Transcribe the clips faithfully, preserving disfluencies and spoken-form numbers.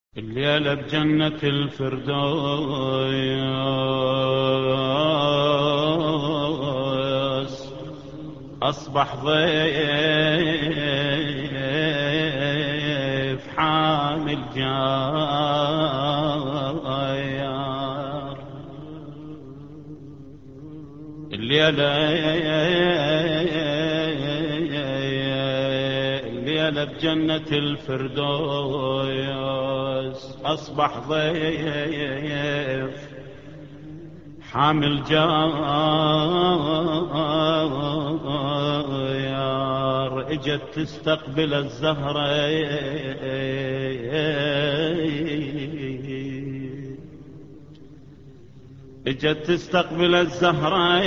الليلة بجنة الفردوس أصبح ضيف حامل جايار. الليلة الليلة بجنة الفردوس أصبح ضيف حامل جايار. اجت تستقبل الزهرة اجت تستقبل الزهرة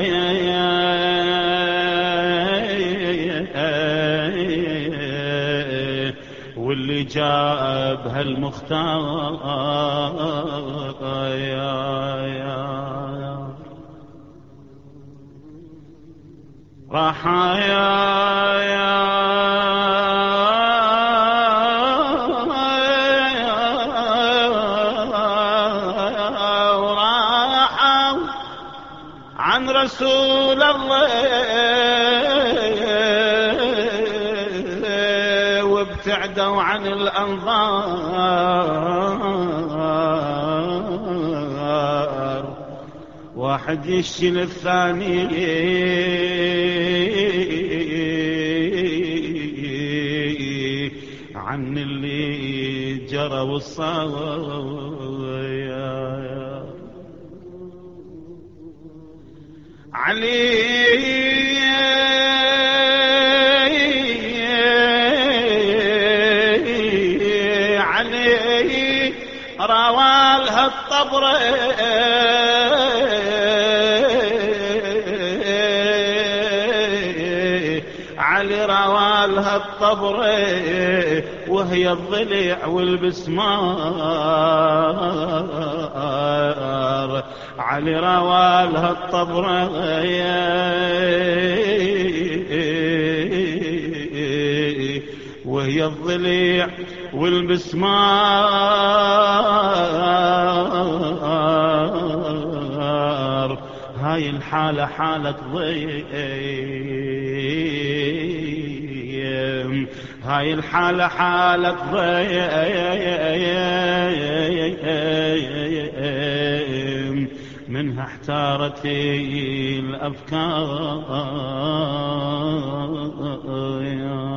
واللي جاب هالمختار راح وراح عن رسول الله وابتعدوا عن الأنظار. واحد يشيل الثاني عن اللي جرى والصايا. علي علي روالها الطبر علي روالها الطبر وهي الضلع والبسمار. علي روالها الطبر وهي الضلع والبسمار. هاي الحالة حالة ضيم، هاي الحالة حالة ضيم منها احتارت الأفكار.